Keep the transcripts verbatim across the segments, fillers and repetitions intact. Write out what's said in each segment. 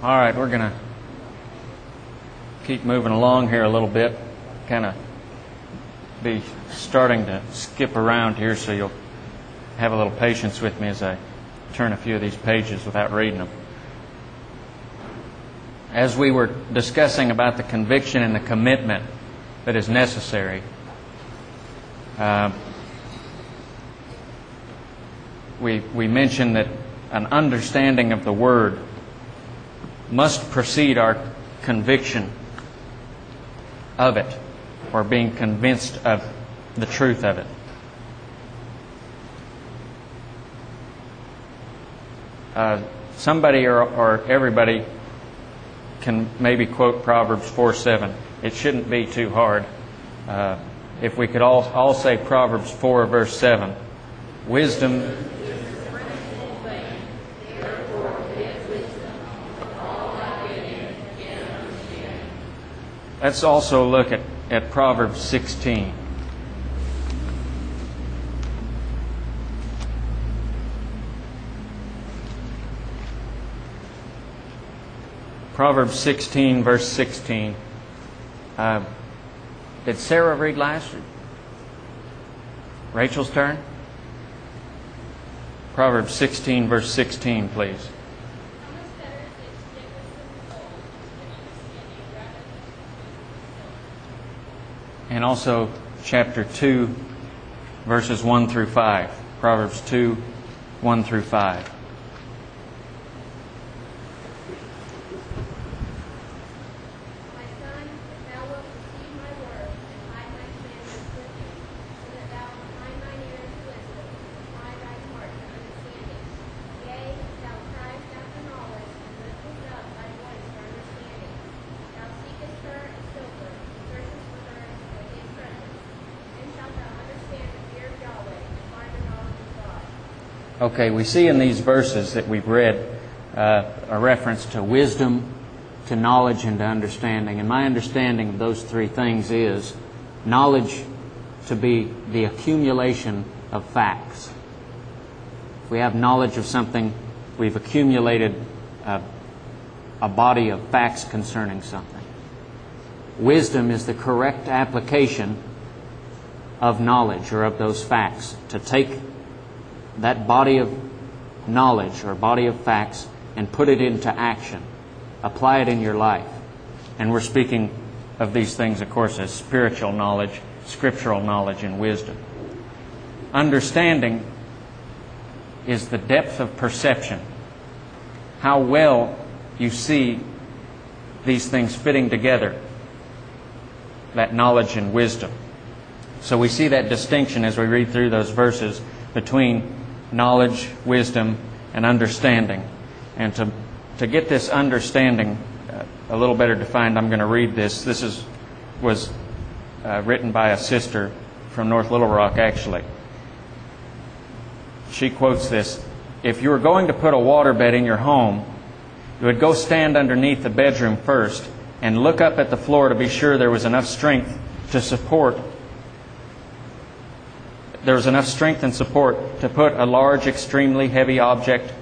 All right, we're going to keep moving along here a little bit. Kind of be starting to skip around here, so you'll have a little patience with me as I turn a few of these pages without reading them. As we were discussing about the conviction and the commitment that is necessary, uh, we we mentioned that an understanding of the Word must precede our conviction of it, or being convinced of the truth of it. Uh, somebody or, or everybody can maybe quote Proverbs four seven. It shouldn't be too hard. Uh, if we could all, all say Proverbs four verse seven. Wisdom Let's also look at, at Proverbs sixteen. Proverbs sixteen, verse sixteen. Uh, did Sarah read last? Rachel's turn? Proverbs sixteen, verse sixteen, please. And also chapter two, verses one through five. Proverbs two, one through five. My son, if thou wilt receive my word, and hide my commandments with thee, so that thou incline thine ear to wisdom, and apply thine heart to understanding. Yea, if thou criest after knowledge, and liftest up thy voice for understanding. Thou seekest her as silver, and searchest for her as for hid treasure. Then shalt thou understand the fear of Yahweh, and find the knowledge of God. Okay, we see in these verses that we've read uh, a reference to wisdom, to knowledge, and to understanding. And my understanding of those three things is knowledge to be the accumulation of facts. If we have knowledge of something, we've accumulated a, a body of facts concerning something. Wisdom is the correct application of knowledge or of those facts, to take that body of knowledge or body of facts and put it into action. Apply it in your life. And we're speaking of these things, of course, as spiritual knowledge, scriptural knowledge, and wisdom. Understanding is the depth of perception. How well you see these things fitting together, that knowledge and wisdom. So we see that distinction as we read through those verses between knowledge, wisdom, and understanding. And to to get this understanding uh, a little better defined, I'm going to read this. This is was uh, written by a sister from North Little Rock, actually. She quotes this: if you were going to put a waterbed in your home, you would go stand underneath the bedroom first and look up at the floor to be sure there was enough strength to support there was enough strength and support to put a large, extremely heavy object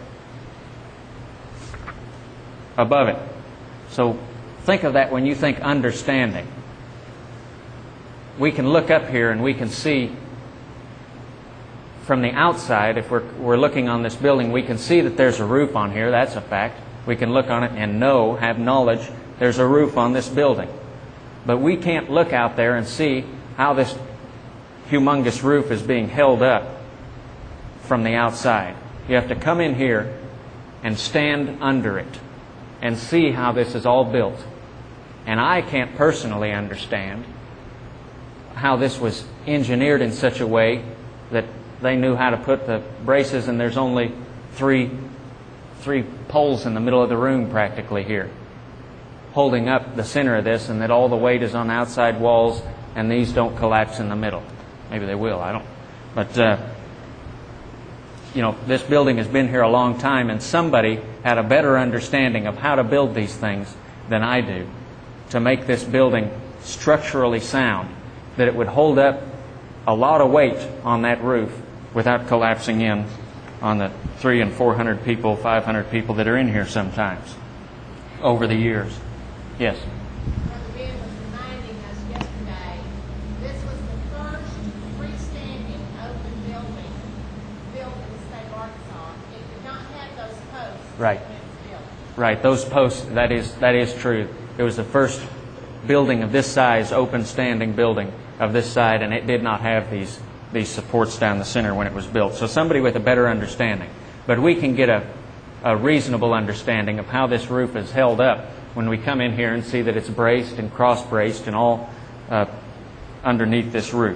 above it. So think of that when you think understanding. We can look up here and we can see from the outside, if we're, we're looking on this building, we can see that there's a roof on here. That's a fact. We can look on it and know, have knowledge, there's a roof on this building. But we can't look out there and see how this humongous roof is being held up from the outside. You have to come in here and stand under it and see how this is all built. And I can't personally understand how this was engineered in such a way that they knew how to put the braces, and there's only three three poles in the middle of the room practically here, holding up the center of this, and that all the weight is on the outside walls, and these don't collapse in the middle. Maybe they will, I don't. But, uh, you know, this building has been here a long time, and somebody had a better understanding of how to build these things than I do, to make this building structurally sound, that it would hold up a lot of weight on that roof without collapsing in on the three and four hundred people, five hundred people that are in here sometimes. over the years. Yes. Brother Ben was reminding us yesterday, this was the first freestanding open building built in the state of Arkansas. It did not have those posts Right. when it was built. Right, those posts, that is, that is true. It was the first building of this size, open standing building of this side, and it did not have these, these supports down the center when it was built. So somebody with a better understanding. But we can get a, a reasonable understanding of how this roof is held up when we come in here and see that it's braced and cross-braced and all uh, underneath this roof.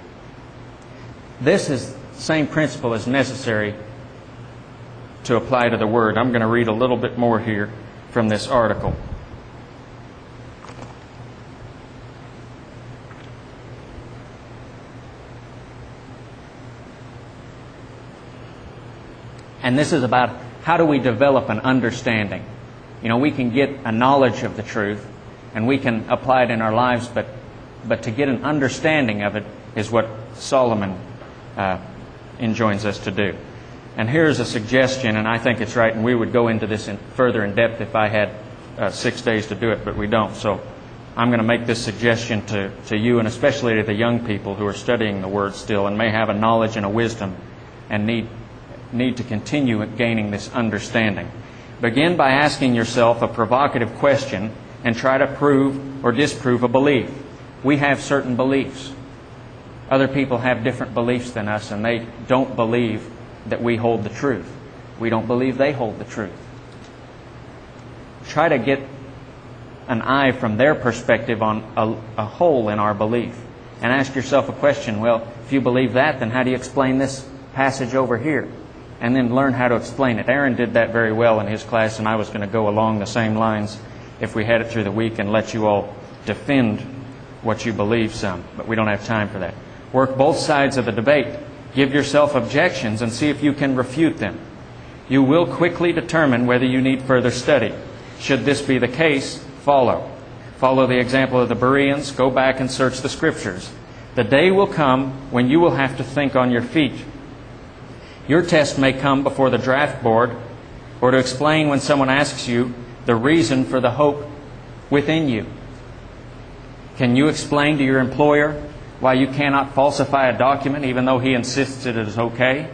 This is the same principle as necessary to apply to the Word. I'm going to read a little bit more here from this article. And this is about how do we develop an understanding. You know, we can get a knowledge of the truth and we can apply it in our lives, but, but to get an understanding of it is what Solomon uh, enjoins us to do. And here's a suggestion, and I think it's right, and we would go into this in further in depth if I had uh, six days to do it, but we don't. So I'm going to make this suggestion to, to you, and especially to the young people who are studying the Word still and may have a knowledge and a wisdom and need, need to continue gaining this understanding. Begin by asking yourself a provocative question and try to prove or disprove a belief. We have certain beliefs. Other people have different beliefs than us, and they don't believe that we hold the truth. We don't believe they hold the truth. Try to get an eye from their perspective on a, a hole in our belief. And ask yourself a question, well, if you believe that, then how do you explain this passage over here? And then learn how to explain it. Aaron did that very well in his class, and I was going to go along the same lines if we had it through the week and let you all defend what you believe some. But we don't have time for that. Work both sides of the debate. Give yourself objections and see if you can refute them. You will quickly determine whether you need further study. Should this be the case, follow. Follow the example of the Bereans. Go back and search the Scriptures. The day will come when you will have to think on your feet. Your test may come before the draft board or to explain when someone asks you the reason for the hope within you. Can you explain to your employer why you cannot falsify a document even though he insists it is okay?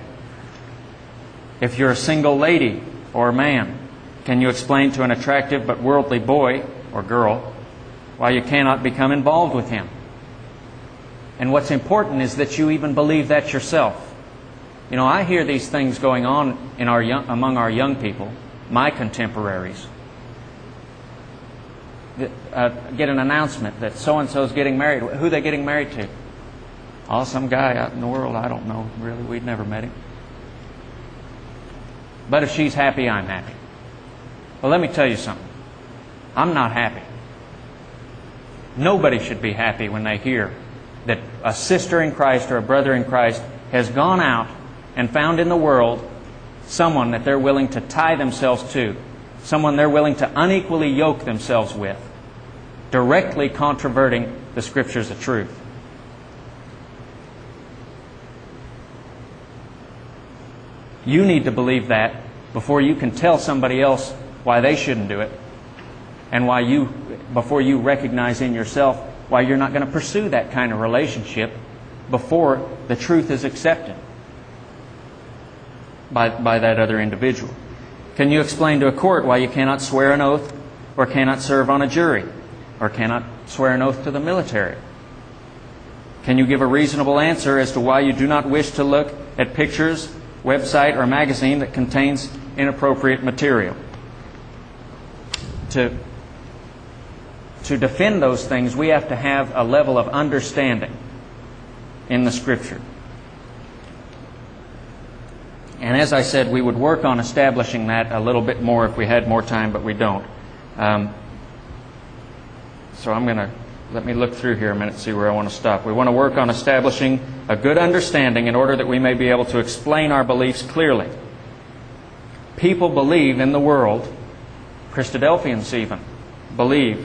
If you're a single lady or man, can you explain to an attractive but worldly boy or girl why you cannot become involved with him? And what's important is that you even believe that yourself. You know, I hear these things going on in our young, among our young people, my contemporaries. Uh, get an announcement that so-and-so is getting married. Who are they getting married to? Oh, some guy out in the world. I don't know, really. We'd never met him. But if she's happy, I'm happy. Well, let me tell you something. I'm not happy. Nobody should be happy when they hear that a sister in Christ or a brother in Christ has gone out and found in the world someone that they're willing to tie themselves to, someone they're willing to unequally yoke themselves with, directly controverting the Scriptures of truth. You need to believe that before you can tell somebody else why they shouldn't do it, and why you, before you recognize in yourself why you're not going to pursue that kind of relationship before the truth is accepted by, by that other individual. Can you explain to a court why you cannot swear an oath or cannot serve on a jury or cannot swear an oath to the military? Can you give a reasonable answer as to why you do not wish to look at pictures, website, or magazine that contains inappropriate material? To, to defend those things, we have to have a level of understanding in the Scripture. And as I said, we would work on establishing that a little bit more if we had more time, but we don't. Um, so I'm going to, let me look through here a minute, see where I want to stop. We want to work on establishing a good understanding in order that we may be able to explain our beliefs clearly. People believe in the world, Christadelphians even believe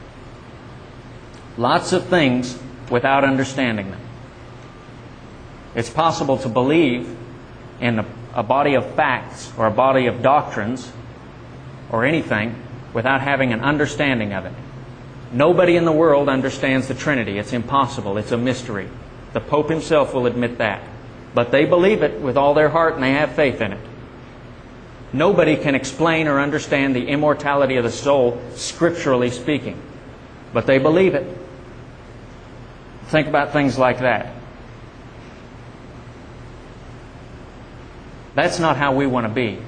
lots of things without understanding them. It's possible to believe in a, a body of facts or a body of doctrines or anything without having an understanding of it. Nobody in the world understands the Trinity. It's impossible. It's a mystery. The Pope himself will admit that. But they believe it with all their heart and they have faith in it. Nobody can explain or understand the immortality of the soul, scripturally speaking. But they believe it. Think about things like that. That's not how we want to be.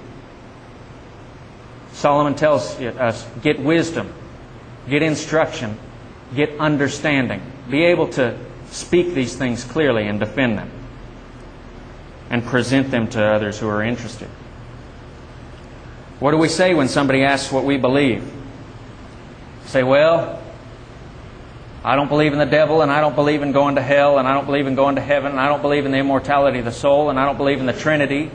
Solomon tells us, get wisdom, get instruction, get understanding. Be able to speak these things clearly and defend them and present them to others who are interested. What do we say when somebody asks what we believe? Say, well, I don't believe in the devil, and I don't believe in going to hell, and I don't believe in going to heaven, and I don't believe in the immortality of the soul, and I don't believe in the Trinity.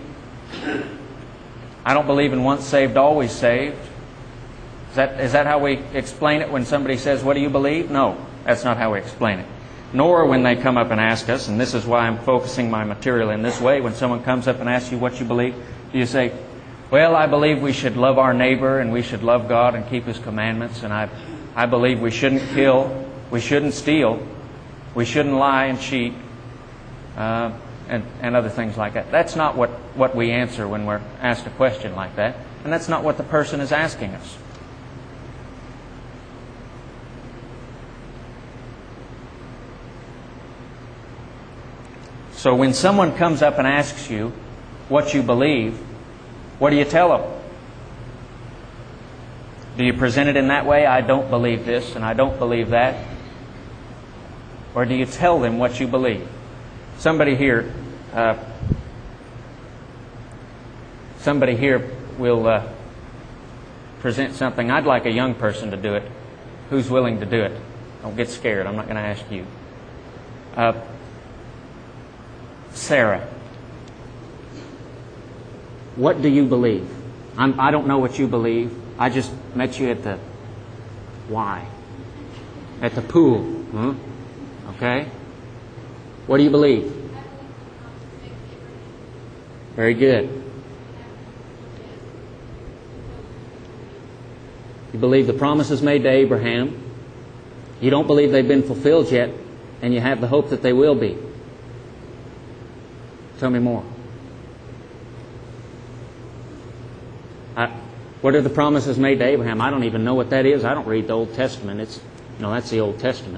I don't believe in once saved, always saved. Is that, is that how we explain it when somebody says, what do you believe? No, that's not how we explain it. Nor when they come up and ask us, and this is why I'm focusing my material in this way, when someone comes up and asks you what you believe, do you say, well, I believe we should love our neighbor and we should love God and keep His commandments, and I, I believe we shouldn't kill, we shouldn't steal, we shouldn't lie and cheat, uh, and, and other things like that. That's not what, what we answer when we're asked a question like that, and that's not what the person is asking us. So when someone comes up and asks you what you believe, what do you tell them? Do you present it in that way? I don't believe this and I don't believe that. Or do you tell them what you believe? Somebody here, uh, somebody here will uh, present something. I'd like a young person to do it. Who's willing to do it? Don't get scared. I'm not going to ask you. Uh, Sarah, what do you believe? I'm, I don't know what you believe. I just met you at the Y, at the pool. Hmm? Okay? What do you believe? Very good. You believe the promises made to Abraham. You don't believe they've been fulfilled yet, and you have the hope that they will be. Tell me more. I, what are the promises made to Abraham? I don't even know what that is. I don't read the Old Testament. It's, no, that's the Old Testament.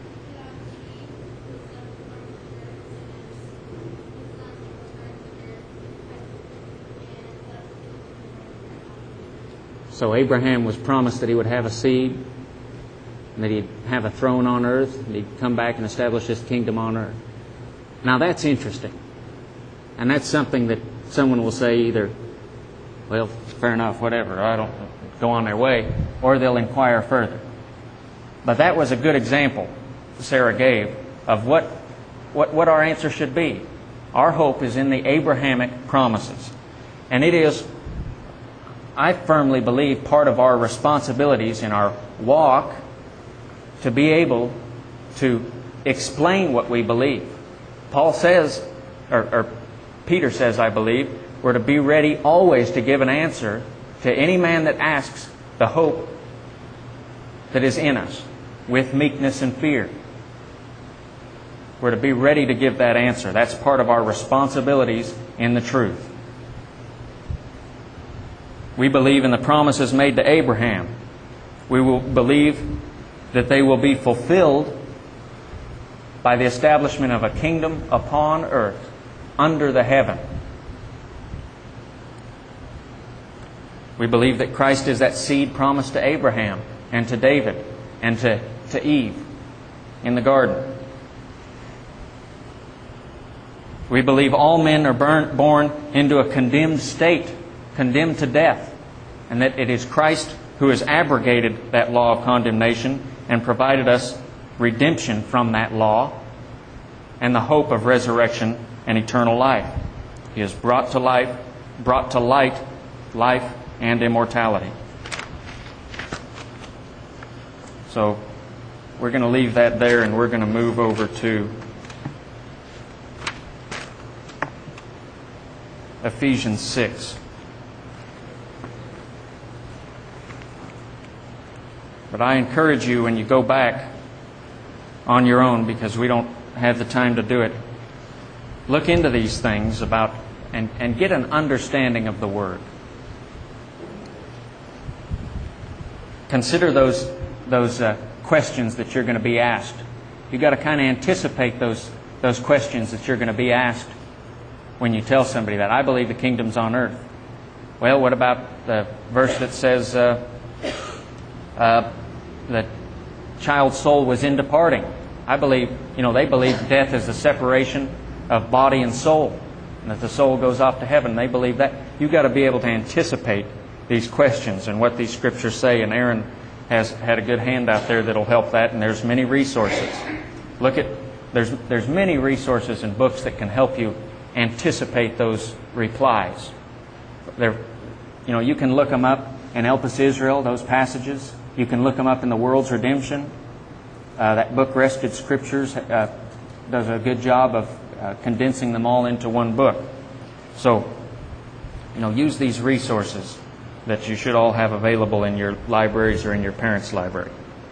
So Abraham was promised that he would have a seed, and that he'd have a throne on earth, and he'd come back and establish his kingdom on earth. Now that's interesting. And that's something that someone will say either, well, fair enough, whatever, I don't go on their way, or they'll inquire further. But that was a good example Sarah gave of what, what, what our answer should be. Our hope is in the Abrahamic promises. And it is, I firmly believe, part of our responsibilities in our walk to be able to explain what we believe. Paul says, or, or Peter says, I believe, we're to be ready always to give an answer to any man that asks the hope that is in us with meekness and fear. We're to be ready to give that answer. That's part of our responsibilities in the truth. We believe in the promises made to Abraham. We will believe that they will be fulfilled by the establishment of a kingdom upon earth, under the heaven. We believe that Christ is that seed promised to Abraham and to David and to, to Eve in the garden. We believe all men are burn, born into a condemned state, condemned to death, and that it is Christ who has abrogated that law of condemnation and provided us redemption from that law and the hope of resurrection and eternal life. He has brought to life, brought to light life and immortality. So we're going to leave that there, and we're going to move over to Ephesians six. But I encourage you, when you go back on your own, because we don't have the time to do it, look into these things about and, and get an understanding of the Word. Consider those those uh, questions that you're going to be asked. You've got to kind of anticipate those those questions that you're going to be asked when you tell somebody that. I believe the kingdom's on earth. Well, what about the verse that says uh, uh, the child's soul was in departing? I believe, you know, they believe death is the separation of body and soul, and that the soul goes off to heaven. They believe that. You've got to be able to anticipate these questions and what these scriptures say, and Aaron has had a good handout there that'll help that, and there's many resources. Look at, there's there's many resources and books that can help you anticipate those replies. They're, you know, you can look them up in Elpis Israel, those passages. You can look them up in The World's Redemption. Uh, that book, Wrested Scriptures, uh, does a good job of uh, condensing them all into one book. So, you know, use these resources that you should all have available in your libraries or in your parents' library.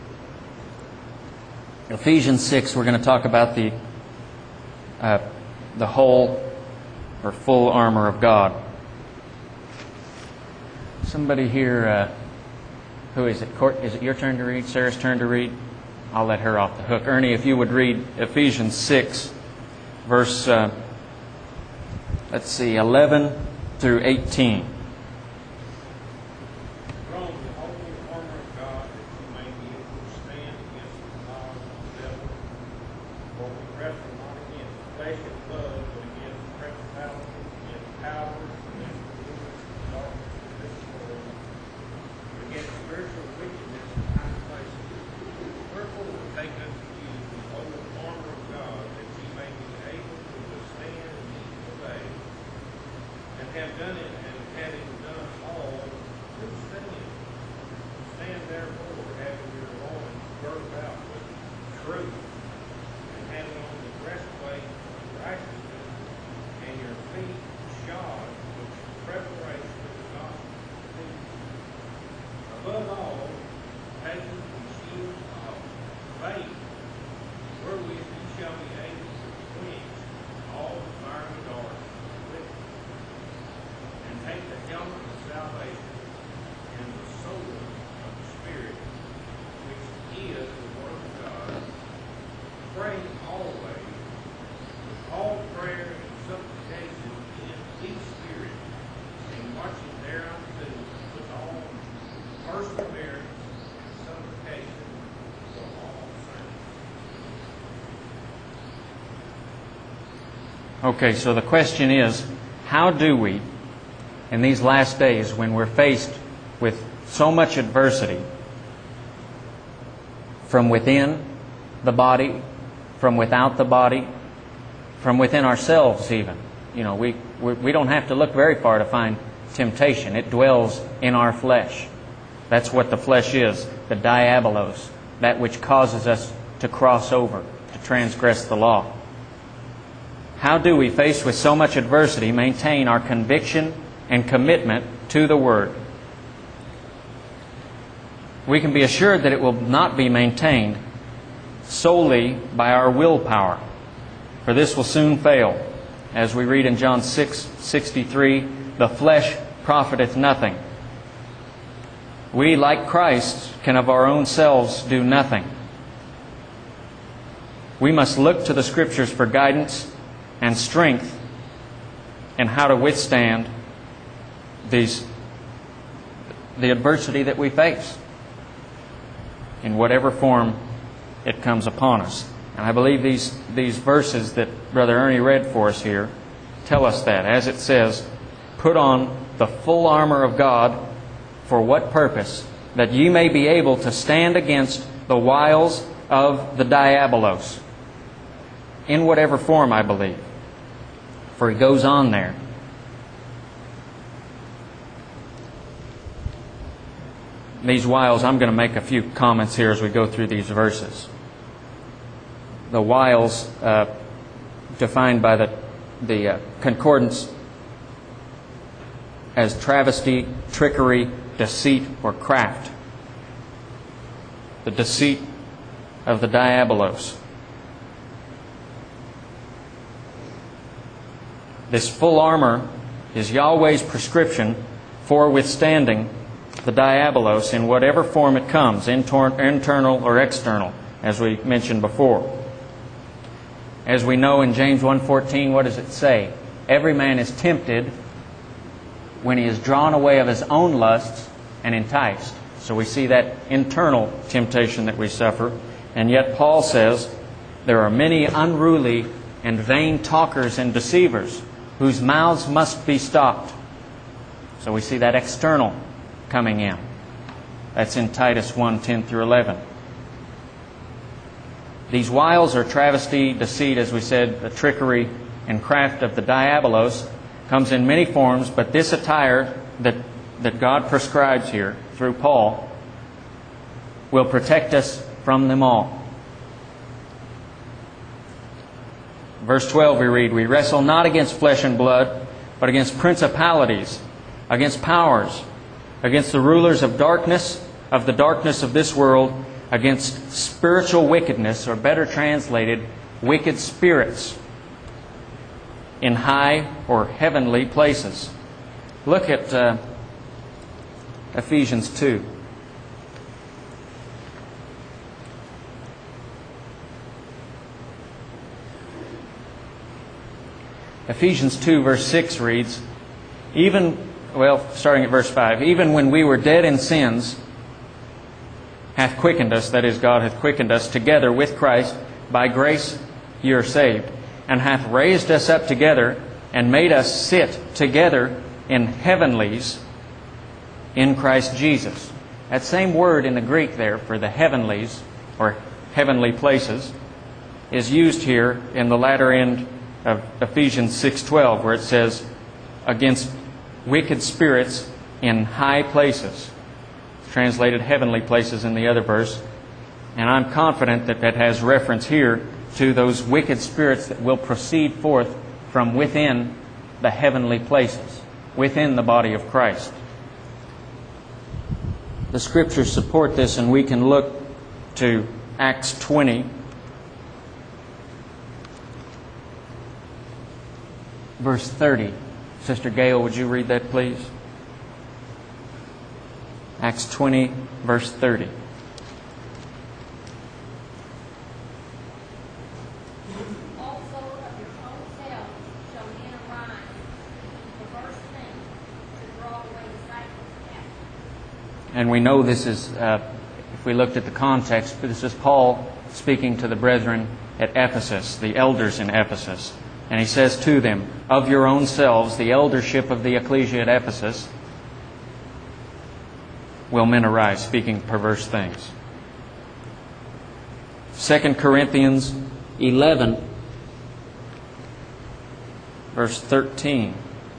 Ephesians six, we're going to talk about the uh, the whole or full armor of God. Somebody here, uh, who is it? Court, is it your turn to read? Sarah's turn to read? I'll let her off the hook. Ernie, if you would read Ephesians six, verse, uh, let's see, eleven through eighteen. Have done it, and having done all, to stand. Stand therefore, having your loins girt about with truth, and having on the breastplate of righteousness, and your feet shod with preparation of the gospel of peace. Above all, taking the shield of faith, wherewith ye shall be able to quench all the fiery darts of the wicked. And take the helmet of salvation and the sword of the Spirit, which is the Word of God, praying always with all prayer and supplication in the Spirit, and watching thereunto with all perseverance and supplication for all saints. Okay, so the question is, how do we, in these last days when we're faced with so much adversity from within the body, from without the body, from within ourselves even. You know, we, we, we don't have to look very far to find temptation. It dwells in our flesh. That's what the flesh is, the diabolos, that which causes us to cross over, to transgress the law. How do we, faced with so much adversity, maintain our conviction and commitment to the Word? We can be assured that it will not be maintained solely by our willpower, for this will soon fail. As we read in John six sixty-three, the flesh profiteth nothing. We, like Christ, can of our own selves do nothing. We must look to the Scriptures for guidance and strength in how to withstand these, the adversity that we face in whatever form it comes upon us. And I believe these, these verses that Brother Ernie read for us here tell us that. As it says, put on the full armor of God. For what purpose? That ye may be able to stand against the wiles of the diabolos. In whatever form, I believe. For he goes on there. These wiles, I'm going to make a few comments here as we go through these verses. The wiles, uh, defined by the, the uh, concordance as travesty, trickery, deceit, or craft. the deceit of the diabolos. This full armor is Yahweh's prescription for withstanding the diabolos in whatever form it comes, intor- internal or external, as we mentioned before. As we know in James one fourteen, what does it say? Every man is tempted when he is drawn away of his own lusts and enticed. So we see that internal temptation that we suffer. And yet Paul says there are many unruly and vain talkers and deceivers whose mouths must be stopped. So we see that external coming in. That's in Titus one ten through eleven. These wiles or travesty, deceit, as we said, the trickery and craft of the diabolos comes in many forms, but this attire that, that God prescribes here through Paul will protect us from them all. Verse twelve we read, "We wrestle not against flesh and blood, but against principalities, against powers, against the rulers of darkness, of the darkness of this world, against spiritual wickedness," or better translated, wicked spirits, "in high or heavenly places." Look at uh, Ephesians two. Ephesians two verse six reads, even, well, starting at verse five, "Even when we were dead in sins, hath quickened us," that is, God hath quickened us, "together with Christ. By grace ye are saved, and hath raised us up together, and made us sit together in heavenlies in Christ Jesus." That same word in the Greek there for the heavenlies, or heavenly places, is used here in the latter end of Ephesians six twelve, where it says, "against wicked spirits in high places." It's translated heavenly places in the other verse. And I'm confident that that has reference here to those wicked spirits that will proceed forth from within the heavenly places, within the body of Christ. The Scriptures support this, and we can look to Acts twenty, verse thirty. Sister Gail, would you read that, please? Acts twenty, verse thirty. Also of your own selves shall men arise, and perverse things, to draw away disciples captive. And we know this is, uh, if we looked at the context, this is Paul speaking to the brethren at Ephesus, the elders in Ephesus. And he says to them, "Of your own selves," the eldership of the ecclesia at Ephesus, "will men arise, speaking perverse things." Second Corinthians eleven, verse thirteen.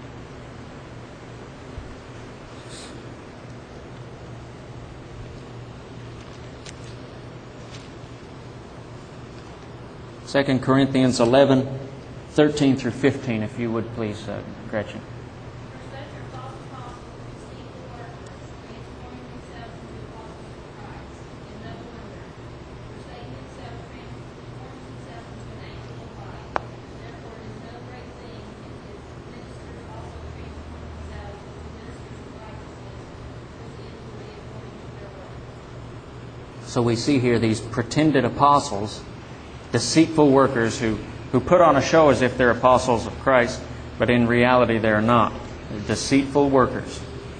Second Corinthians eleven, thirteen through fifteen, if you would please, uh, Gretchen. For such are false apostles, deceitful workers, transforming themselves into apostles of Christ. And no wonder, for Satan himself transforms himself into an angel of light. Therefore it is no great thing if his ministers also transform themselves into ministers of righteousness, whose end will be according to their works. So we see here these pretended apostles, deceitful workers who, who put on a show as if they're apostles of Christ, but in reality they're not. They're deceitful workers.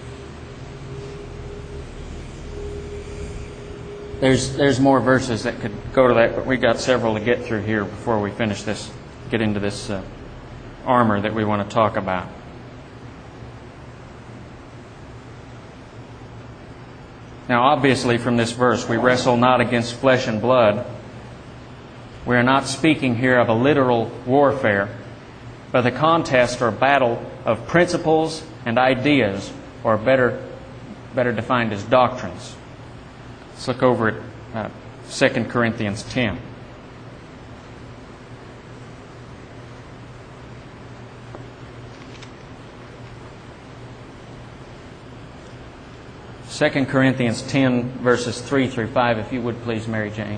There's, there's more verses that could go to that, but we got several to get through here before we finish this, get into this uh, armor that we want to talk about. Now, obviously, from this verse, we wrestle not against flesh and blood. We are not speaking here of a literal warfare, but the contest or battle of principles and ideas, or better, better defined as doctrines. Let's look over at uh, Second Corinthians ten. Second Corinthians ten, verses three through five, if you would please, Mary Jane.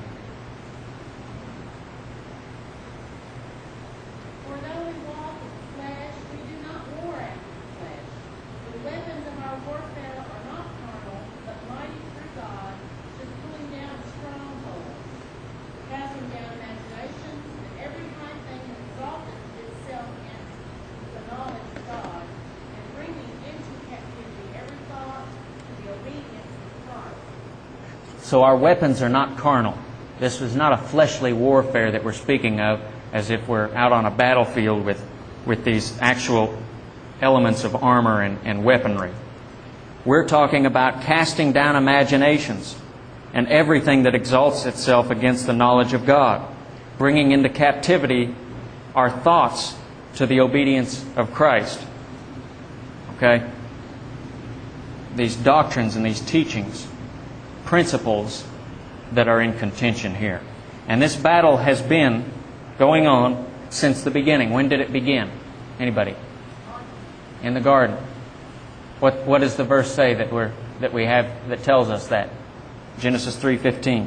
For though we walk in the flesh, we do not war after the flesh. The weapons of our warfare are not carnal, but mighty through God, to the pulling down of strongholds, casting down imaginations, and every high thing that exalteth itself against the knowledge of God, and bringing into captivity every thought to the obedience of Christ. So our weapons are not carnal. This is not a fleshly warfare that we're speaking of as if we're out on a battlefield with, with these actual elements of armor and, and weaponry. We're talking about casting down imaginations and everything that exalts itself against the knowledge of God, bringing into captivity our thoughts to the obedience of Christ. Okay? These doctrines and these teachings, principles that are in contention here. And this battle has been going on since the beginning. When did it begin? Anybody? In the garden. What what does the verse say that we're that we have that tells us that? Genesis three fifteen.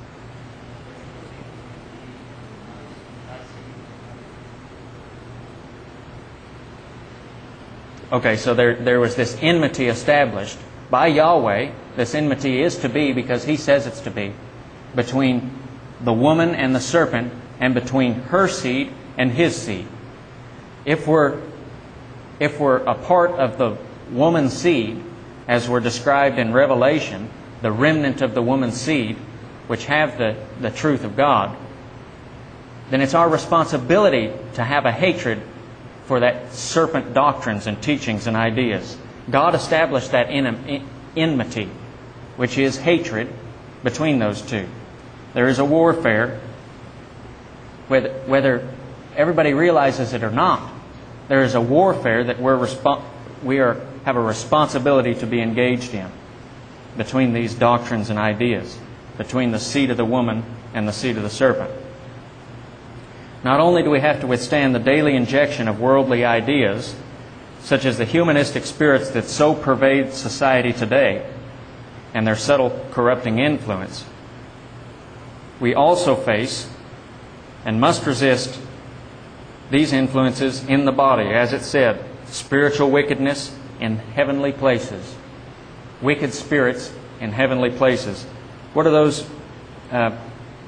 Okay, so there there was this enmity established by Yahweh. This enmity is to be because He says it's to be between the woman and the serpent, and between her seed and his seed. If we're if we're a part of the woman's seed, as we're described in Revelation, the remnant of the woman's seed, which have the, the truth of God, then it's our responsibility to have a hatred for that serpent doctrines and teachings and ideas. God established that en- enmity, which is hatred, between those two. There is a warfare, whether, whether everybody realizes it or not. There is a warfare that we're respo- we are have a responsibility to be engaged in between these doctrines and ideas, between the seed of the woman and the seed of the serpent. Not only do we have to withstand the daily injection of worldly ideas, such as the humanistic spirits that so pervade society today and their subtle corrupting influence, we also face and must resist these influences in the body. As it said, spiritual wickedness in heavenly places. Wicked spirits in heavenly places. What are those? Uh,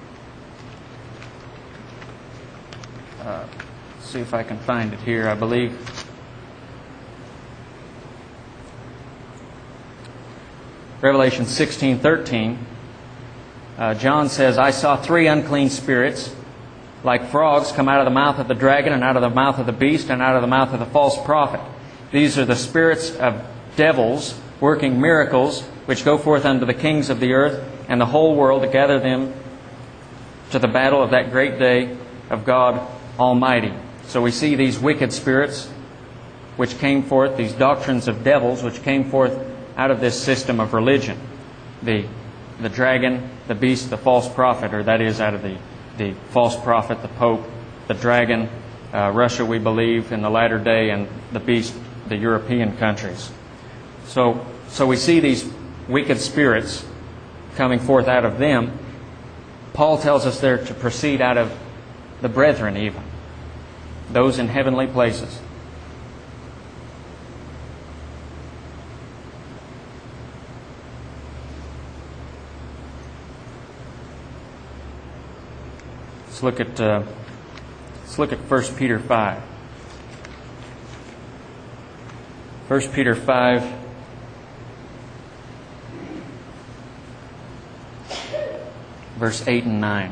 uh, see if I can find it here. I believe Revelation sixteen thirteen. Uh, John says, I saw three unclean spirits like frogs come out of the mouth of the dragon and out of the mouth of the beast and out of the mouth of the false prophet. These are the spirits of devils working miracles, which go forth unto the kings of the earth and the whole world to gather them to the battle of that great day of God Almighty. So we see these wicked spirits which came forth, these doctrines of devils which came forth out of this system of religion. The, the dragon, the beast, the false prophet, or that is out of the the false prophet, the Pope, the dragon, uh, Russia, we believe, in the latter day, and the beast, the European countries. So, so we see these wicked spirits coming forth out of them. Paul tells us they're to proceed out of the brethren even, those in heavenly places. Let's look at uh, let's look at First Peter five. First Peter five, verse eight and nine.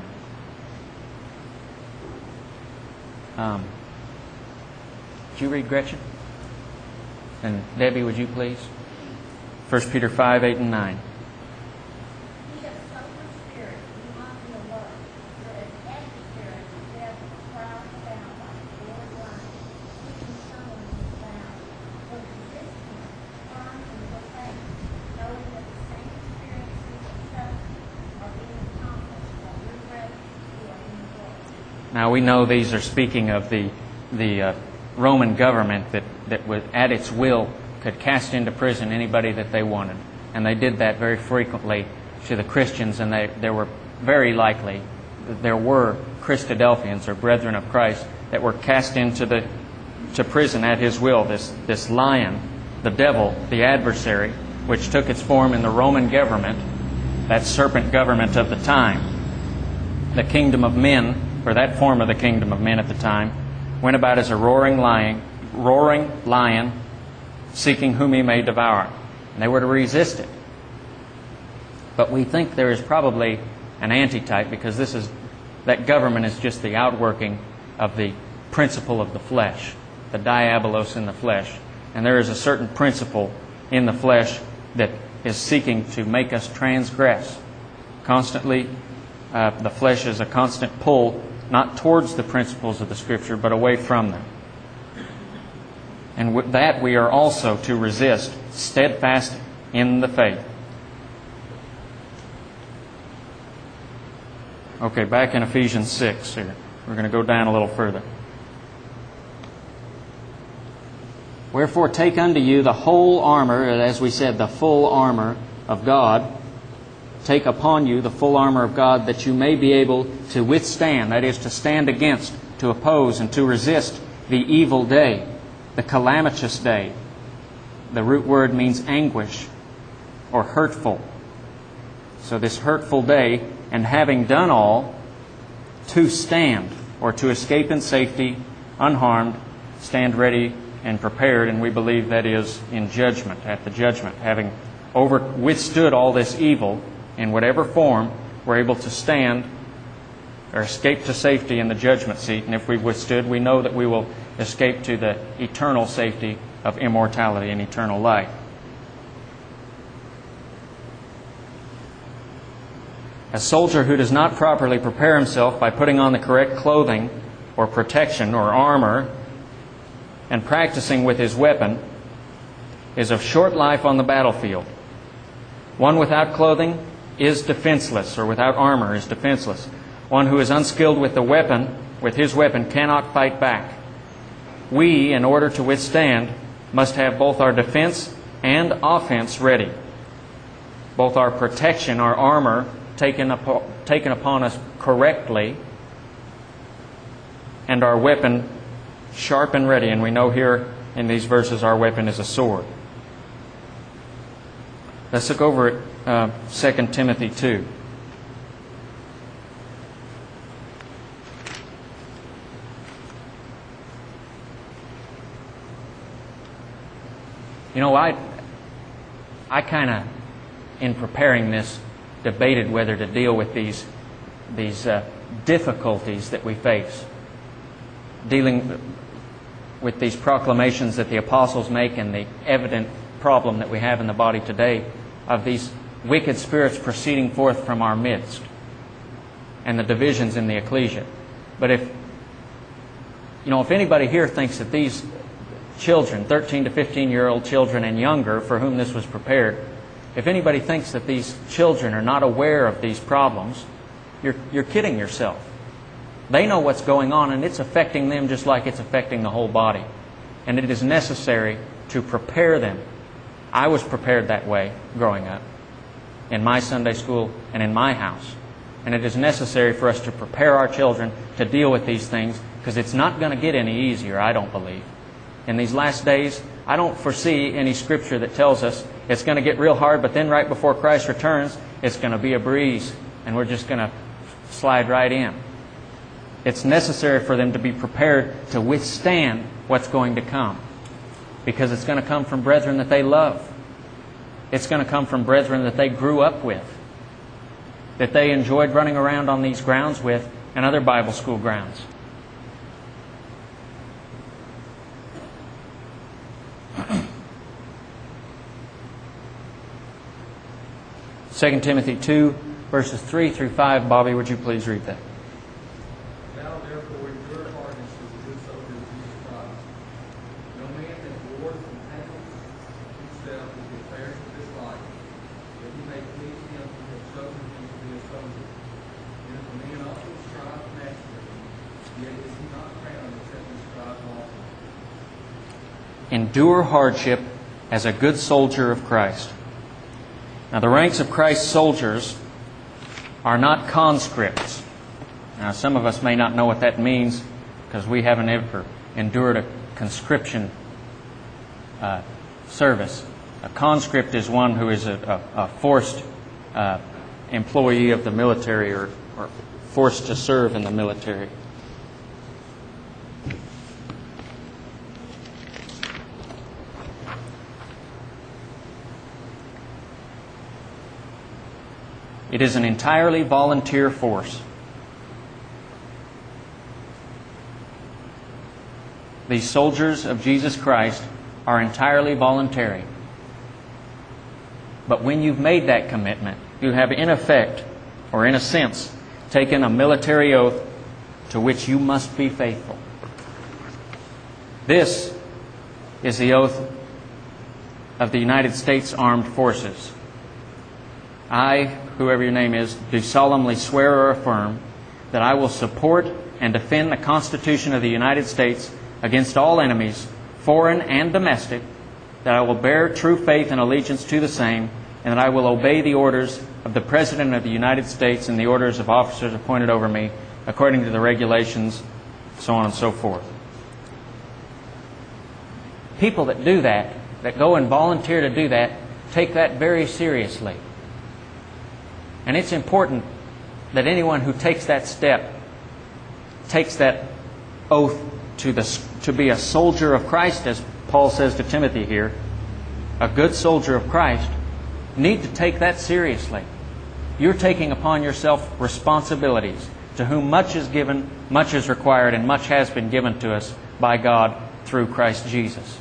Um, would you read, Gretchen? And Debbie, would you please? First Peter five, eight and nine. He has sober spirit, do not be alert. For as adversary, the devil prowls about like a roaring lion, seeking someone to devour. So resist him, firm in the faith, knowing that the same experiences of suffering are being accomplished by your brethren who are in the world. Now we know these are speaking of the the uh, Roman government that, that would, at its will, could cast into prison anybody that they wanted, And they did that very frequently to the Christians, and they, there were very likely, there were Christadelphians, or brethren of Christ, that were cast into the to prison at his will. This, this lion, the devil, the adversary, which took its form in the Roman government, that serpent government of the time, the kingdom of men, or that form of the kingdom of men at the time, went about as a roaring lion, roaring lion, seeking whom he may devour. And they were to resist it. But we think there is probably an antitype, because this is that government is just the outworking of the principle of the flesh, the diabolos in the flesh. And there is a certain principle in the flesh that is seeking to make us transgress. Constantly, uh, the flesh is a constant pull, not towards the principles of the Scripture, but away from them. And with that we are also to resist, steadfast in the faith. Okay, back in Ephesians six here. We're going to go down a little further. Wherefore take unto you the whole armor, as we said, the full armor of God. Take upon you the full armor of God, that you may be able to withstand, that is, to stand against, to oppose, and to resist the evil day, the calamitous day. The root word means anguish or hurtful. So this hurtful day, and having done all, to stand, or to escape in safety, unharmed, stand ready and prepared, and we believe that is in judgment, at the judgment. Having over withstood all this evil in whatever form, we're able to stand or escape to safety in the judgment seat. And if we've withstood, we know that we will escape to the eternal safety of immortality and eternal life. A soldier who does not properly prepare himself by putting on the correct clothing or protection or armor and practicing with his weapon is of short life on the battlefield. One without clothing is defenseless, or without armor is defenseless. One who is unskilled with the weapon, with his weapon, cannot fight back. We, in order to withstand, must have both our defense and offense ready. Both our protection, our armor, taken upon, taken upon us correctly, and our weapon sharp and ready. And we know here in these verses our weapon is a sword. Let's look over at uh, Second Timothy two. You know, I, I kind of, in preparing this, debated whether to deal with these, these uh, difficulties that we face, dealing with these proclamations that the apostles make and the evident problem that we have in the body today of these wicked spirits proceeding forth from our midst and the divisions in the ecclesia. But if, you know, if anybody here thinks that these children, thirteen to fifteen-year-old children and younger for whom this was prepared, if anybody thinks that these children are not aware of these problems, you're, you're kidding yourself. They know what's going on, and it's affecting them just like it's affecting the whole body. And it is necessary to prepare them. I was prepared that way growing up, in my Sunday school and in my house. And it is necessary for us to prepare our children to deal with these things, because it's not going to get any easier, I don't believe. In these last days, I don't foresee any scripture that tells us it's going to get real hard, but then right before Christ returns, it's going to be a breeze, and we're just going to slide right in. It's necessary for them to be prepared to withstand what's going to come, because it's going to come from brethren that they love. It's going to come from brethren that they grew up with, that they enjoyed running around on these grounds with and other Bible school grounds. Second Timothy two, verses three through five. Bobby, would you please read that? Now therefore endure hardness as a good soldier of Jesus Christ. No man that wars and entangles himself with the affairs of this life, that he may please him who has chosen him to be a soldier. And if a man also strive naturally, yet is he not crowned except he strive also. Endure hardship as a good soldier of Christ. Now, the ranks of Christ's soldiers are not conscripts. Now, some of us may not know what that means because we haven't ever endured a conscription uh, service. A conscript is one who is a, a, a forced uh, employee of the military or, or forced to serve in the military. It is an entirely volunteer force. These soldiers of Jesus Christ are entirely voluntary. But when you've made that commitment, you have in effect, or in a sense, taken a military oath to which you must be faithful. This is the oath of the United States Armed Forces. I, whoever your name is, do solemnly swear or affirm that I will support and defend the Constitution of the United States against all enemies, foreign and domestic, that I will bear true faith and allegiance to the same, and that I will obey the orders of the President of the United States and the orders of officers appointed over me, according to the regulations, so on and so forth. People that do that, that go and volunteer to do that, take that very seriously. And it's important that anyone who takes that step, takes that oath to, the, to be a soldier of Christ, as Paul says to Timothy here, a good soldier of Christ, need to take that seriously. You're taking upon yourself responsibilities. To whom much is given, much is required, and much has been given to us by God through Christ Jesus.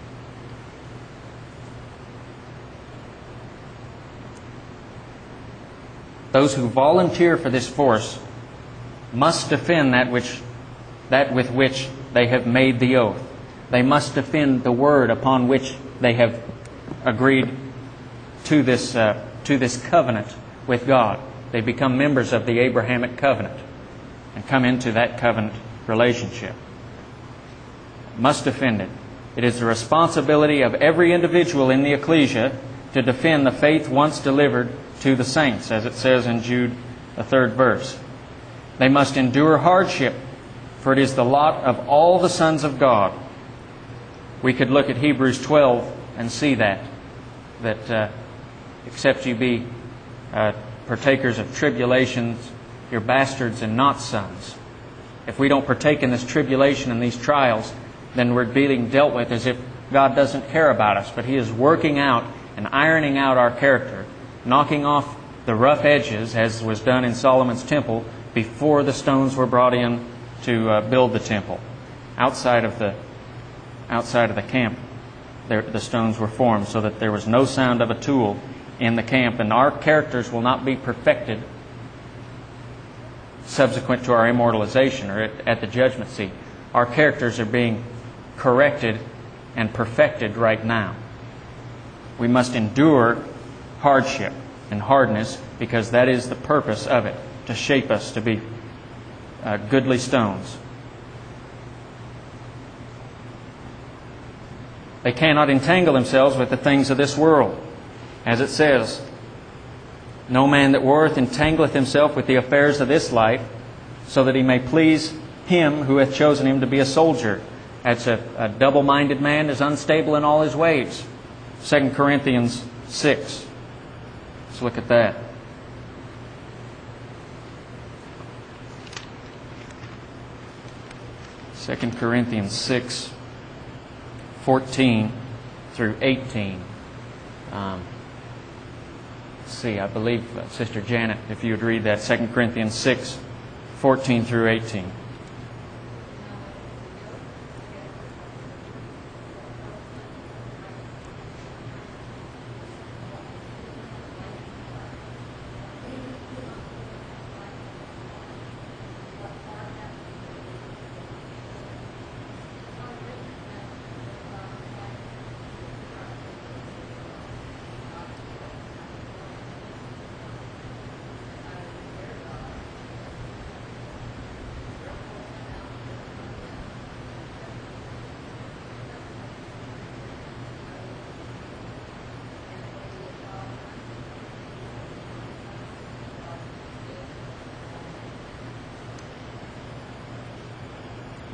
Those who volunteer for this force must defend that which, that with which they have made the oath. They must defend the word upon which they have agreed to this, uh, to this covenant with God. They become members of the Abrahamic covenant and come into that covenant relationship. Must defend it. It is the responsibility of every individual in the ecclesia to defend the faith once delivered to the saints, as it says in Jude, the third verse. They must endure hardship, for it is the lot of all the sons of God. We could look at Hebrews twelve and see that, that uh, except you be uh, partakers of tribulations, you're bastards and not sons. If we don't partake in this tribulation and these trials, then we're being dealt with as if God doesn't care about us. But He is working out and ironing out our character, knocking off the rough edges, as was done in Solomon's temple before the stones were brought in to uh, build the temple. Outside of the outside of the camp, there, the stones were formed so that there was no sound of a tool in the camp, and our characters will not be perfected subsequent to our immortalization or at, at the judgment seat. Our characters are being corrected and perfected right now. We must endure hardship and hardness because that is the purpose of it, to shape us to be uh, goodly stones. They cannot entangle themselves with the things of this world. As it says, no man that warreth entangleth himself with the affairs of this life, so that he may please him who hath chosen him to be a soldier. That's a, a double-minded man is unstable in all his ways. Second Corinthians six. Let's look at that. Second Corinthians six, fourteen through eighteen. Um, let's see, I believe, uh, Sister Janet, if you would read that, Second Corinthians six, fourteen through eighteen.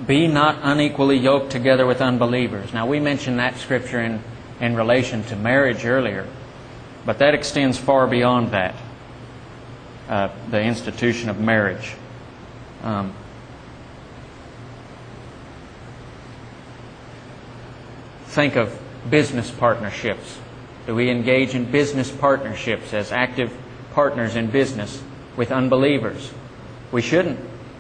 Be not unequally yoked together with unbelievers. Now, we mentioned that scripture in, in relation to marriage earlier, but that extends far beyond that, uh, the institution of marriage. Um, think of business partnerships. Do we engage in business partnerships as active partners in business with unbelievers? We shouldn't.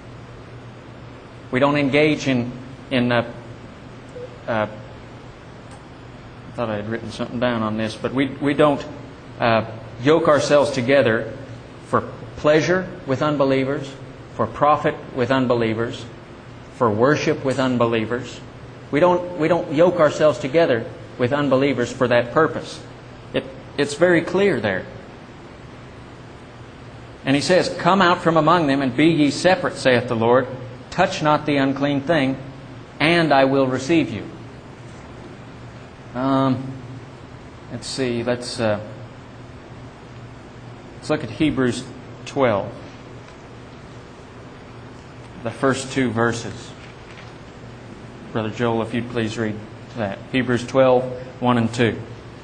We don't engage in, in uh, uh, I thought I had written something down on this, but we, we don't uh, yoke ourselves together for pleasure with unbelievers, for profit with unbelievers, for worship with unbelievers. We don't, we don't yoke ourselves together with unbelievers for that purpose. It, it's very clear there. And he says, "Come out from among them, and be ye separate, saith the Lord. Touch not the unclean thing, and I will receive you." Um, let's see. Let's uh, let's look at Hebrews twelve, the first two verses. Brother Joel, if you'd please read that. Hebrews twelve, one and two.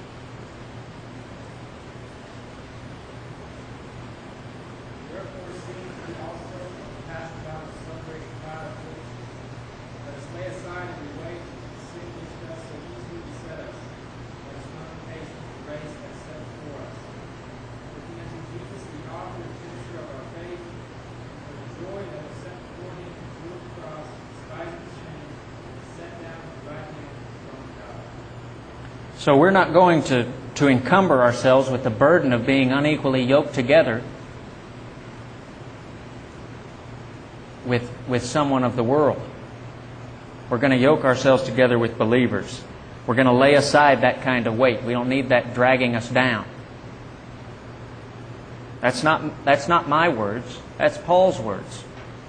Wherefore, seeing we also pass about a so great cloud of witnesses, let us lay aside every weight and the sin which does so easily beset us. Let us run with patience the race that is set before us. Looking unto Jesus, the author and finisher of our faith, for the joy that was set before him, endured the cross, despising the shame, and sat down at the right hand of the throne of God. So we're not going to, to encumber ourselves with the burden of being unequally yoked together with, with someone of the world. We're going to yoke ourselves together with believers. We're going to lay aside that kind of weight. We don't need that dragging us down. That's not, that's not my words. That's Paul's words.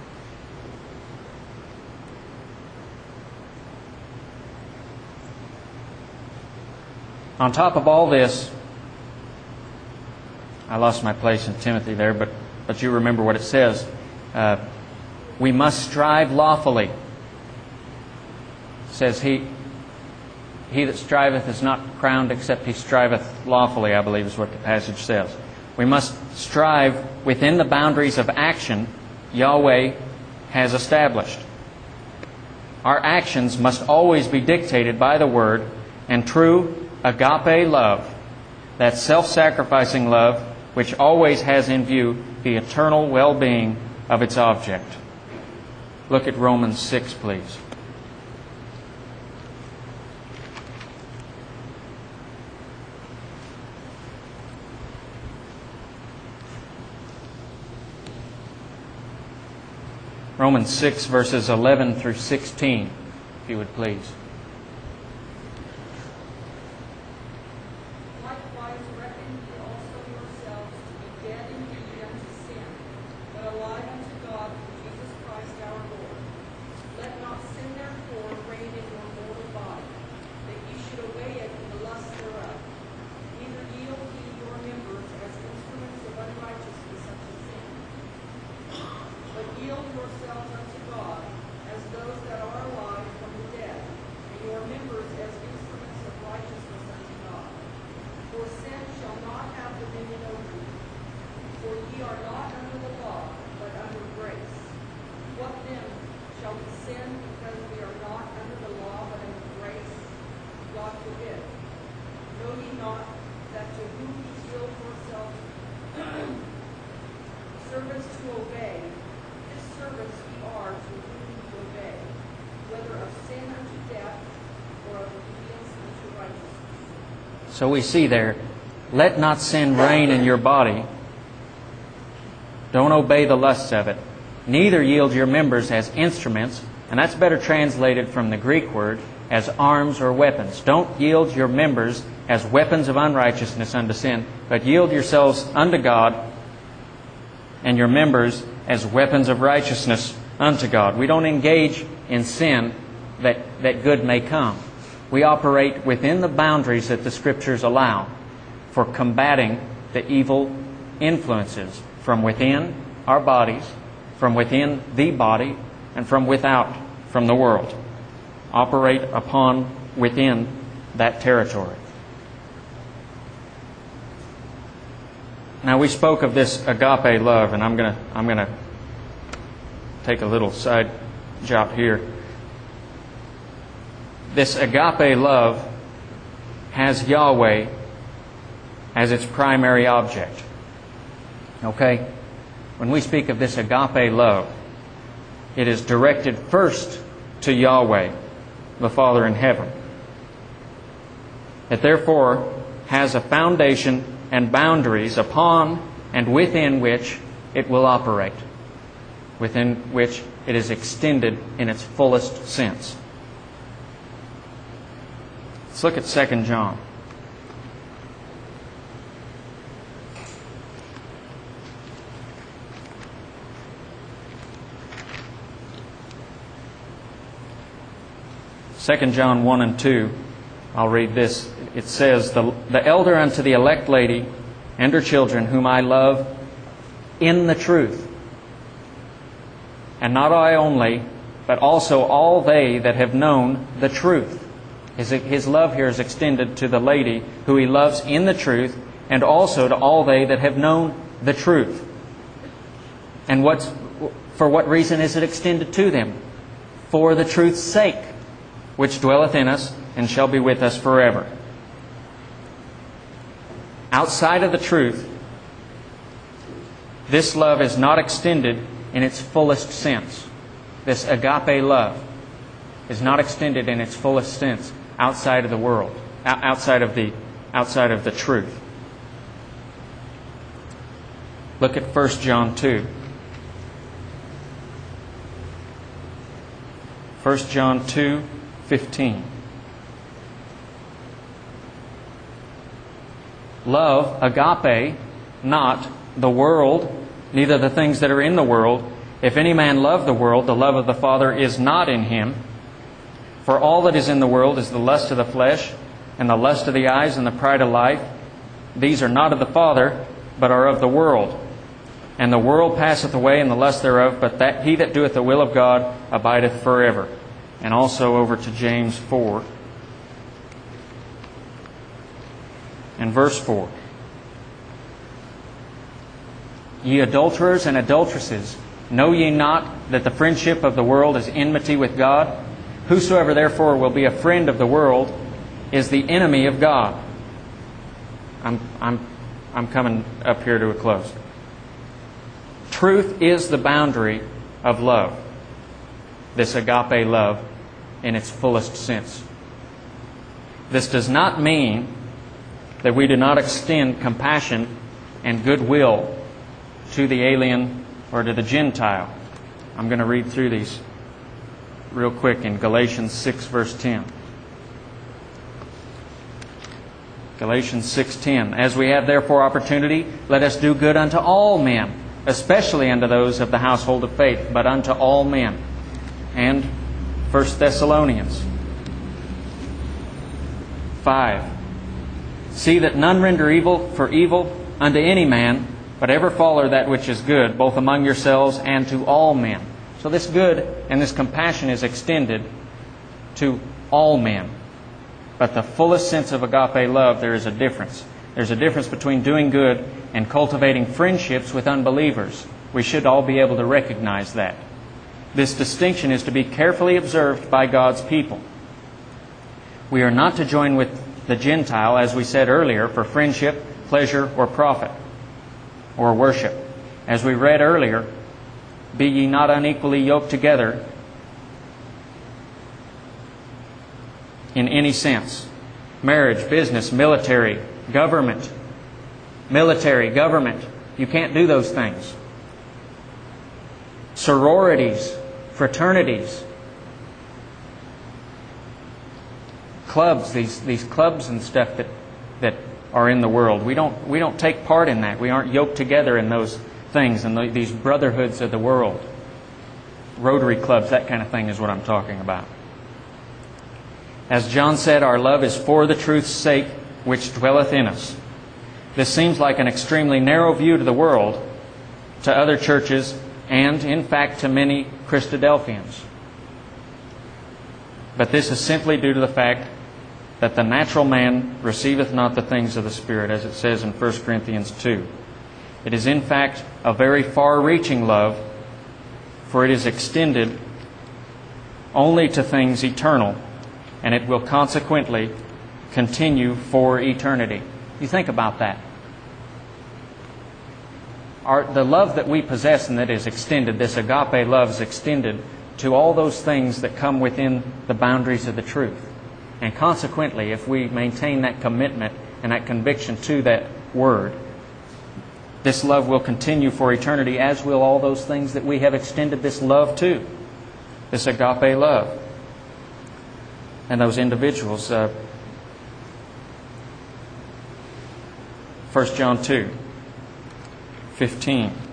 On top of all this, I lost my place in Timothy there, but, but you remember what it says. Uh, we must strive lawfully. It says, he, he that striveth is not crowned except he striveth lawfully, I believe is what the passage says. We must strive within the boundaries of action Yahweh has established. Our actions must always be dictated by the Word, and true agape love, that self-sacrificing love which always has in view the eternal well-being of its object. Look at Romans six, please. Romans six, verses eleven through sixteen, if you would please. Likewise reckon ye also yourselves to be dead indeed unto sin, but alive unto God through Jesus Christ our Lord. Let not sin therefore reign in your mortal body, that ye should obey it in the lust thereof. Neither yield ye your members as instruments of unrighteousness unto sin, but yield yourselves unto God as those that are alive from the dead, and your members as instruments of righteousness unto God. For sin shall not have dominion over you. For ye are not under the law, but under grace. What then? Shall we sin because we are not under the law, but under grace? God forbid. Know ye not that to whom ye yield yourselves servants to obey, his servants ye are to whom ye obey, whether of sin unto death, or of obedience unto righteousness. So we see there, let not sin reign in your body. Don't obey the lusts of it. Neither yield your members as instruments, and that's better translated from the Greek word as arms or weapons. Don't yield your members as weapons of unrighteousness unto sin, but yield yourselves unto God and your members as weapons of righteousness unto God. We don't engage in sin that, that good may come. We operate within the boundaries that the Scriptures allow for combating the evil influences from within our bodies, from within the body, and from without from the world. Operate upon, within that territory. Now, we spoke of this agape love, and I'm going to I'm going to take a little side jot here. This agape love has Yahweh as its primary object. Okay? When we speak of this agape love, it is directed first to Yahweh, the Father in heaven. It therefore has a foundation and boundaries upon and within which it will operate, within which it is extended in its fullest sense. Let's look at Second John. Second John one and two, I'll read this. It says, the, the elder unto the elect lady and her children, whom I love in the truth. And not I only, but also all they that have known the truth. His, his love here is extended to the lady who he loves in the truth, and also to all they that have known the truth. And what's, for what reason is it extended to them? For the truth's sake, which dwelleth in us and shall be with us forever. Outside of the truth, this love is not extended in its fullest sense. This agape love is not extended in its fullest sense outside of the world, outside of the outside of the truth. Look at First John two. First John two fifteen. Love, agape, not the world, neither the things that are in the world. If any man love the world, the love of the Father is not in him. For all that is in the world is the lust of the flesh, and the lust of the eyes, and the pride of life. These are not of the Father, but are of the world. And the world passeth away, and the lust thereof, but that he that doeth the will of God abideth forever. And also over to James four. And verse four. Ye adulterers and adulteresses, know ye not that the friendship of the world is enmity with God? Whosoever therefore will be a friend of the world is the enemy of God. I'm, I'm, I'm coming up here to a close. Truth is the boundary of love. This agape love in its fullest sense. This does not mean that we do not extend compassion and goodwill to the alien or to the Gentile. I'm going to read through these real quick in Galatians six, verse ten. Galatians six ten. As we have therefore opportunity, let us do good unto all men, especially unto those of the household of faith, but unto all men. And First Thessalonians five. See that none render evil for evil unto any man, but ever follow that which is good, both among yourselves and to all men. So this good and this compassion is extended to all men. But the fullest sense of agape love, there is a difference. There's a difference between doing good and cultivating friendships with unbelievers. We should all be able to recognize that. This distinction is to be carefully observed by God's people. We are not to join with the Gentile, as we said earlier, for friendship, pleasure, or profit, or worship. As we read earlier, be ye not unequally yoked together in any sense. Marriage, business, military, government. Military, government. You can't do those things. Sororities, fraternities, clubs, these these clubs and stuff that that are in the world. We don't we don't take part in that. We aren't yoked together in those things and the, these brotherhoods of the world. Rotary clubs, that kind of thing is what I'm talking about. As John said, our love is for the truth's sake, which dwelleth in us. This seems like an extremely narrow view to the world, to other churches, and in fact to many Christadelphians. But this is simply due to the fact that the natural man receiveth not the things of the Spirit, as it says in First Corinthians two. It is in fact a very far-reaching love, for it is extended only to things eternal, and it will consequently continue for eternity. You think about that. Our, the love that we possess and that is extended, this agape love, is extended to all those things that come within the boundaries of the truth. And consequently, if we maintain that commitment and that conviction to that word, this love will continue for eternity, as will all those things that we have extended this love to, this agape love. And those individuals. Uh, First John two fifteen.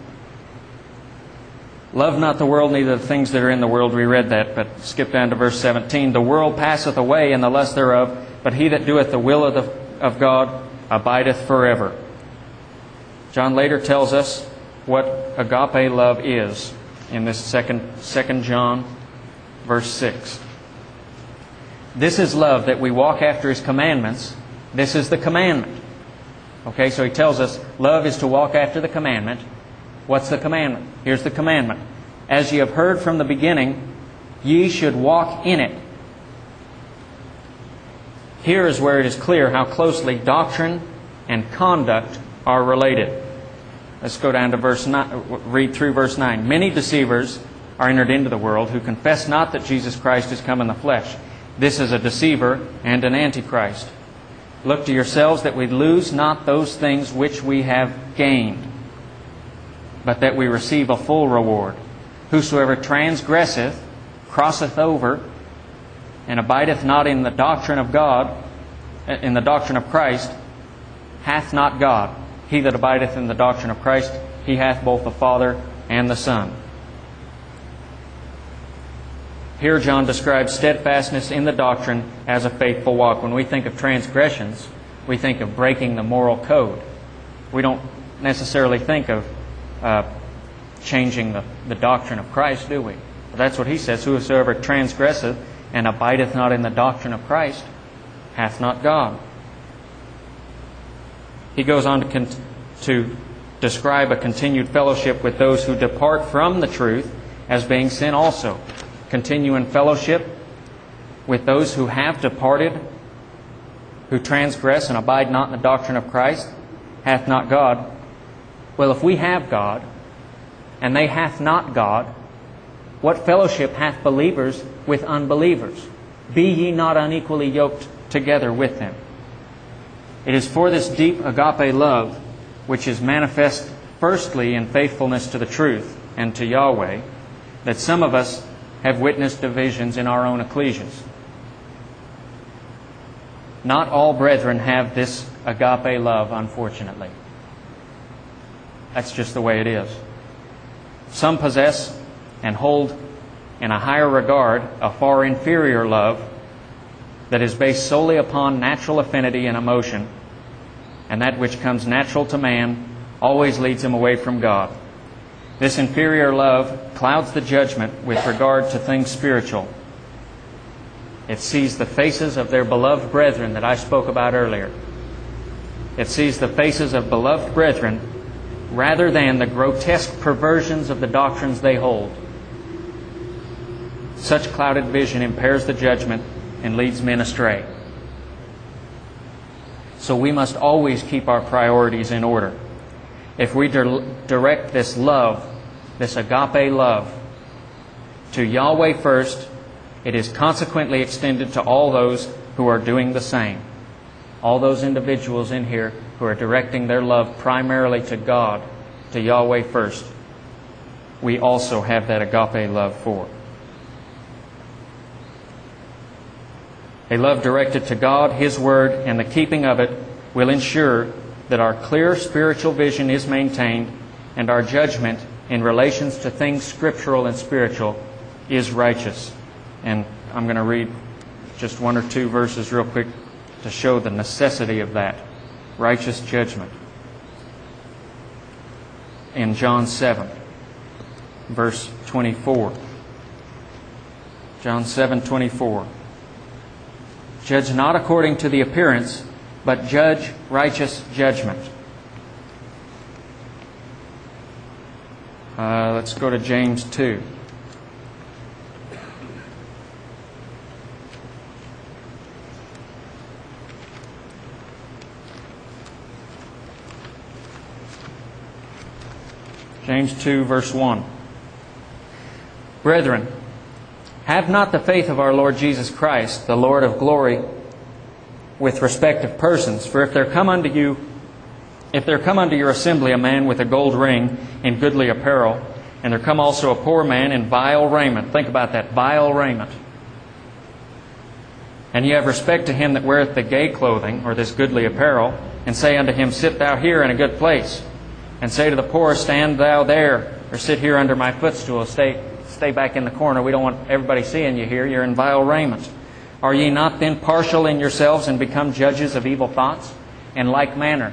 Love not the world, neither the things that are in the world. We read that, but skip down to verse seventeen. The world passeth away, and the lust thereof, but he that doeth the will of, the, of God abideth forever. John later tells us what agape love is in this second, second John, verse six. This is love, that we walk after His commandments. This is the commandment. Okay, so he tells us love is to walk after the commandment. What's the commandment? Here's the commandment. As ye have heard from the beginning, ye should walk in it. Here is where it is clear how closely doctrine and conduct are related. Let's go down to verse nine, read through verse nine. Many deceivers are entered into the world, who confess not that Jesus Christ is come in the flesh. This is a deceiver and an antichrist. Look to yourselves that we lose not those things which we have gained, but that we receive a full reward. Whosoever transgresseth, crosseth over, and abideth not in the doctrine of God, in the doctrine of Christ, hath not God. He that abideth in the doctrine of Christ, he hath both the Father and the Son. Here John describes steadfastness in the doctrine as a faithful walk. When we think of transgressions, we think of breaking the moral code. We don't necessarily think of uh, changing the, the doctrine of Christ, do we? But that's what he says. Whosoever transgresseth and abideth not in the doctrine of Christ hath not God. He goes on to, con- to describe a continued fellowship with those who depart from the truth as being sin also. Continue in fellowship with those who have departed, who transgress and abide not in the doctrine of Christ, hath not God. Well, if we have God, and they hath not God, what fellowship hath believers with unbelievers? Be ye not unequally yoked together with them. It is for this deep agape love, which is manifest firstly in faithfulness to the truth and to Yahweh, that some of us have witnessed divisions in our own ecclesias. Not all brethren have this agape love, unfortunately. That's just the way it is. Some possess and hold in a higher regard a far inferior love that is based solely upon natural affinity and emotion, and that which comes natural to man always leads him away from God. This inferior love clouds the judgment with regard to things spiritual. It sees the faces of their beloved brethren that I spoke about earlier. It sees the faces of beloved brethren rather than the grotesque perversions of the doctrines they hold. Such clouded vision impairs the judgment and leads men astray. So we must always keep our priorities in order. If we dir- direct this love, this agape love, to Yahweh first, it is consequently extended to all those who are doing the same. All those individuals in here who are directing their love primarily to God, to Yahweh first, we also have that agape love for. A love directed to God, His Word, and the keeping of it will ensure that our clear spiritual vision is maintained and our judgment in relations to things scriptural and spiritual is righteous. And I'm going to read just one or two verses real quick to show the necessity of that righteous judgment. In John seven, verse twenty-four. John seven twenty-four. Judge not according to the appearance, but judge righteous judgment. Uh, let's go to James two. James two, verse one. Brethren, have not the faith of our Lord Jesus Christ, the Lord of glory, with respect of persons. For if there come unto you, if there come unto your assembly a man with a gold ring in goodly apparel, and there come also a poor man in vile raiment. Think about that, vile raiment. And ye have respect to him that weareth the gay clothing, or this goodly apparel, and say unto him, Sit thou here in a good place. And say to the poor, Stand thou there, or sit here under my footstool. Stay, stay back in the corner. We don't want everybody seeing you here. You're in vile raiment. Are ye not then partial in yourselves and become judges of evil thoughts? In like manner,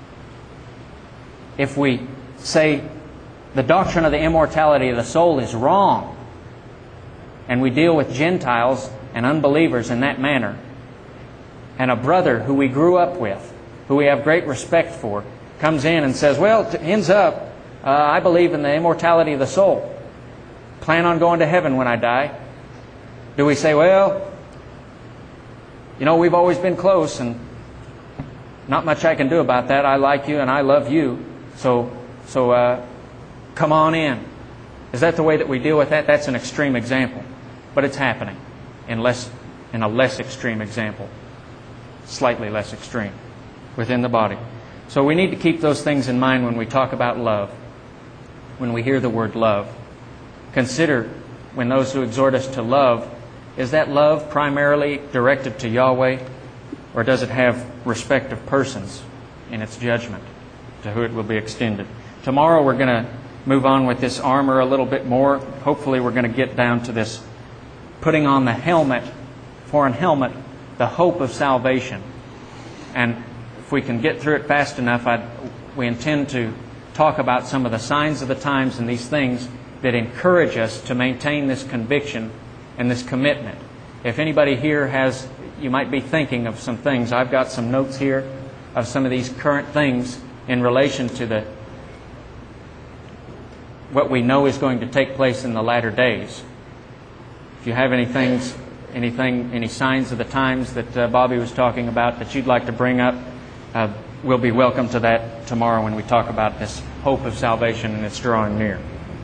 if we say the doctrine of the immortality of the soul is wrong, and we deal with Gentiles and unbelievers in that manner, and a brother who we grew up with, who we have great respect for, comes in and says, well, ends up, uh, I believe in the immortality of the soul. Plan on going to heaven when I die. Do we say, well, you know, we've always been close and not much I can do about that. I like you and I love you. So, so uh, come on in. Is that the way that we deal with that? That's an extreme example. But it's happening in, less, in a less extreme example. Slightly less extreme within the body. So we need to keep those things in mind when we talk about love. When we hear the word love. Consider when those who exhort us to love, is that love primarily directed to Yahweh, or does it have respect of persons in its judgment to who it will be extended? Tomorrow we're going to move on with this armor a little bit more. Hopefully we're going to get down to this putting on the helmet, foreign helmet, the hope of salvation. And if we can get through it fast enough, I'd, we intend to talk about some of the signs of the times and these things that encourage us to maintain this conviction and this commitment. If anybody here has, you might be thinking of some things. I've got some notes here of some of these current things in relation to the what we know is going to take place in the latter days. If you have any things, anything, any signs of the times that uh, Bobby was talking about that you'd like to bring up, uh, we'll be welcome to that tomorrow when we talk about this hope of salvation and its drawing near.